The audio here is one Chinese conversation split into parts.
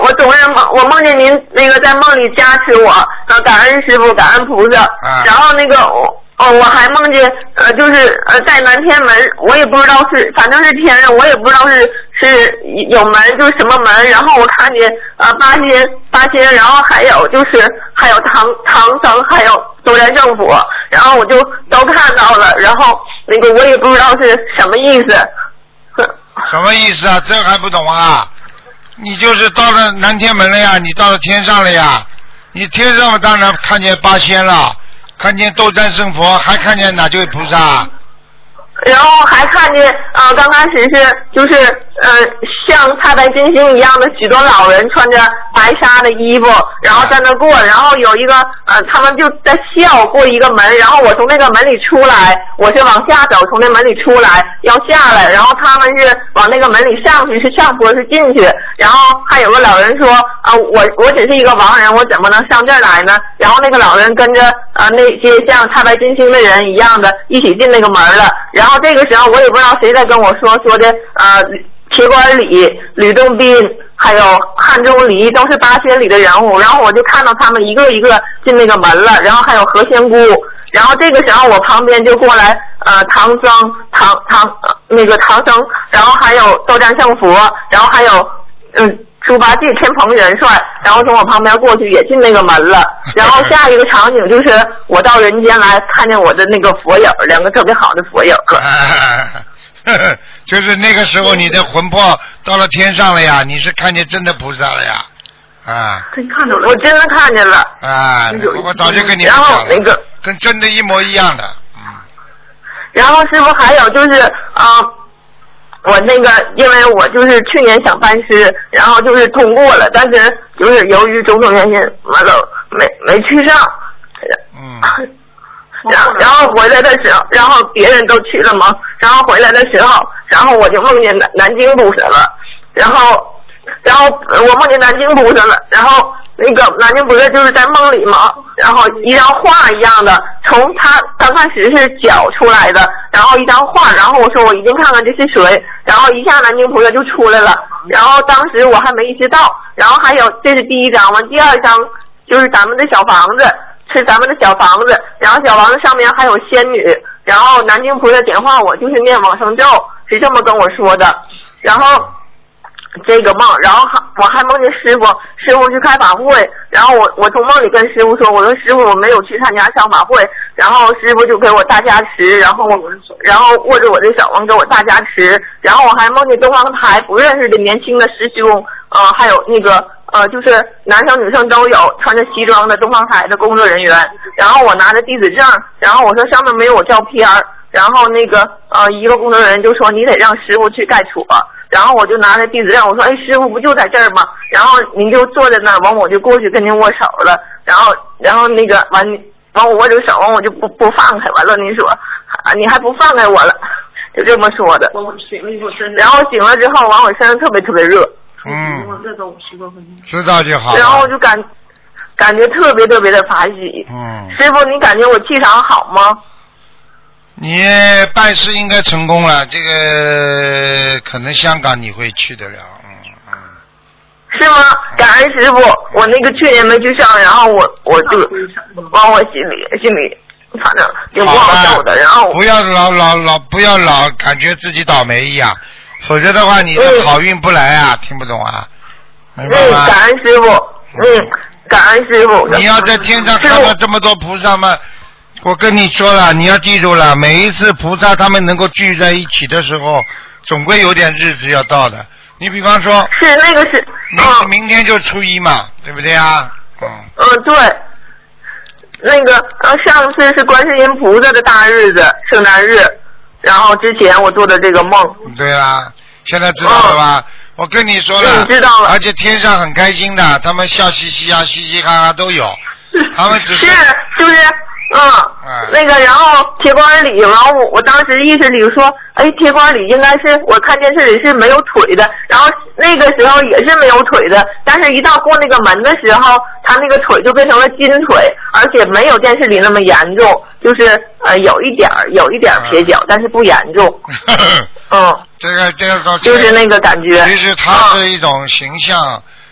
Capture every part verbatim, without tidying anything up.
我总是梦，我梦见您那个在梦里加持我，呃，感恩师傅，感恩菩萨。啊、然后那个我。哦，我还梦见呃，就是呃，在南天门，我也不知道是，反正是天上，我也不知道是是有门，就是什么门。然后我看见呃八仙八仙，然后还有就是还有唐唐僧，还有周天圣佛，然后我就都看到了。然后那个我也不知道是什么意思。 什么意思啊？这还不懂啊？你就是到了南天门了呀，你到了天上了呀，你天上当然看见八仙了。看见斗战胜佛，还看见哪位菩萨？ 然后还看见呃，刚开始是就是呃，像太白金星一样的许多老人穿着白纱的衣服，然后在那过，然后有一个呃，他们就在笑过一个门，然后我从那个门里出来，我是往下走，从那门里出来要下来，然后他们是往那个门里上去，是上坡是进去，然后还有个老人说啊、呃，我我只是一个亡人，我怎么能上这儿来呢？然后那个老人跟着呃那些像太白金星的人一样的一起进那个门了，然后。然后这个时候我也不知道谁在跟我说说的呃，铁拐李、吕洞宾还有汉钟离都是八仙里的人物，然后我就看到他们一个一个进那个门了，然后还有何仙姑，然后这个时候我旁边就过来呃唐僧唐唐、呃、那个唐僧，然后还有斗战胜佛，然后还有嗯。猪八戒、天蓬元帅，然后从我旁边过去也进那个门了。然后下一个场景就是我到人间来，看见我的那个佛影，两个特别好的佛影了。 就是那个时候你的魂魄到了天上了呀，你是看见真的菩萨了呀。啊， 真看到了，我真的看见了。 啊，我早就跟你们讲了。然后那个跟真的一模一样的。嗯。 然后师傅还有就是啊。呃我那个，因为我就是去年想拜师，然后就是通过了，但是就是由于种种原因，完了没没去上。 嗯。 然后然后回来的时候，然后别人都去了嘛，然后回来的时候，然后我就梦见南南京菩萨了，然后然后我梦见南京菩萨了，然后那个南京菩萨就是在梦里嘛，然后一张画一样的，从他刚开始是脚出来的，然后一张画，然后我说我一定看看这是谁，然后一下南京菩萨就出来了，然后当时我还没意识到，然后还有这是第一张嘛，第二张就是咱们的小房子，是咱们的小房子，然后小房子上面还有仙女，然后南京菩萨点化我就是念往生咒，是这么跟我说的，然后这个梦，然后我还梦见师傅，师傅去开法会，然后我我从梦里跟师傅说，我说师傅我没有去参加上法会，然后师傅就给我大加持，然后我然后握着我的小王给我大加持，然后我还梦见东方台不认识的年轻的师兄，呃还有那个呃就是男生女生都有穿着西装的东方台的工作人员，然后我拿着弟子证，然后我说上面没有我照片，然后那个呃一个工作人员就说你得让师傅去盖戳。然后我就拿着弟子证，我说：“哎，师傅不就在这儿吗？”然后您就坐在那儿，完我就过去跟您握手了。然后，然后那个完，完我握着手，完我就不不放开。完了，您说，啊，你还不放开我了，就这么说的。然后醒了之后，完我身上特别特别热。 嗯。知道就好。 然后我就感感觉特别特别的法喜。 嗯。 师傅，你感觉我气场好吗？ 你办事应该成功了，这个可能香港你会去得了，嗯嗯。 是吗？感恩师傅，我那个去年没去上，然后我我就往我心里心里反正挺不好受的，然后不要老老老不要老感觉自己倒霉一样，否则的话你的好运不来啊，嗯、听不懂啊？明白吗？ 嗯，感恩师傅，嗯，感恩师傅。 你要在天上看到这么多菩萨吗？我跟你说了，你要记住了，每一次菩萨他们能够聚在一起的时候，总归有点日子要到的。你比方说， 是那个是， 明、嗯、明天就初一嘛，对不对啊？嗯。 嗯，对。那个呃，上次是观世音菩萨的大日子，圣诞日，然后之前我做的这个梦。 对啦，现在知道了吧？嗯、我跟你说了， 嗯，知道了。 而且天上很开心的，他们笑嘻嘻啊，嘻嘻哈哈都有，他们只是。 是，是不是？嗯，那个，然后铁拐李，然后我我当时意识里说，哎，铁拐李应该是我看电视里是没有腿的，然后那个时候也是没有腿的，但是一到过那个门的时候，他那个腿就变成了金腿，而且没有电视里那么严重，就是呃有一点有一点撇脚，但是不严重。嗯， 这个这个就是那个感觉。 其实它是一种形象。嗯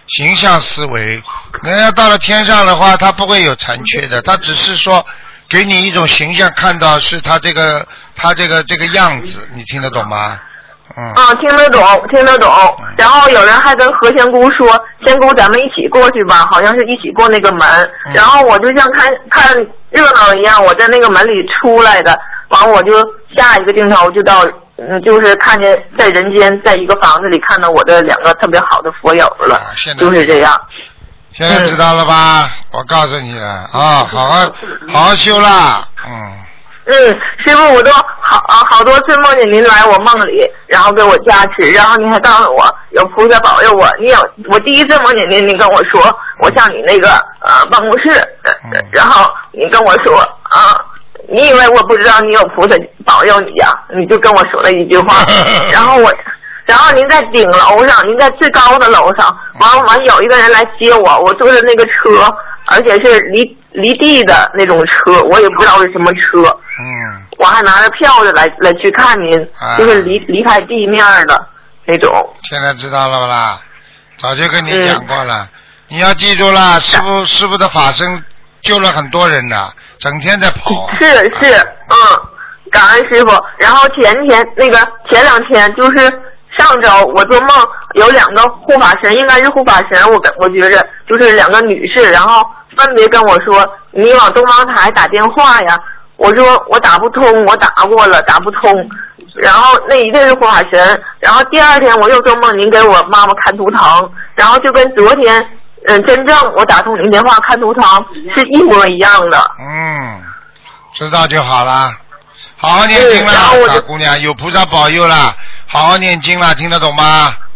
形象思维。人家到了天上的话，他不会有残缺的，他只是说给你一种形象，看到是他这个他这个这个样子，你听得懂吗？嗯。 啊，听得懂，听得懂。然后有人还跟何仙姑说：“仙姑，咱们一起过去吧，好像是一起过那个门。嗯”然后我就像看看热闹一样，我在那个门里出来的，完我就下一个镜头就到。嗯，就是看见在人间，在一个房子里看到我的两个特别好的佛友了，啊、就是这样。 现在知道了吧？嗯、我告诉你了啊，好好好好修啦，嗯。 嗯，师傅，我都好好多次梦见您来我梦里，然后给我加持，然后您还告诉我有菩萨保佑我。你有我第一次梦见您，您跟我说我上你那个呃办公室，嗯、然后你跟我说啊。呃你以为我不知道你有菩萨保佑你呀、啊？你就跟我说了一句话，然后我，然后您在顶楼上，您在最高的楼上，完完有一个人来接我，我坐的那个车，而且是离离地的那种车，我也不知道是什么车。 嗯。 我还拿着票子来来去看您， 啊、 就是离离开地面的那种。 现在知道了吧啦？早就跟你讲过了，嗯、你要记住了，师父师父的法身救了很多人的。整天在跑， 是是，嗯，感恩师傅。然后前天那个前两天就是上周，我做梦有两个护法神，应该是护法神，我我觉着就是两个女士，然后分别跟我说：“你往东方台打电话呀。”我说我打不通，我打过了，打不通。然后那一定是护法神。然后第二天我又做梦，您给我妈妈看图腾，然后就跟昨天。嗯，真正我打通您电话看图腾是一模一样的。 嗯，知道就好了，好好念经啦，傻姑娘，有菩萨保佑啦，好好念经啦，听得懂吗？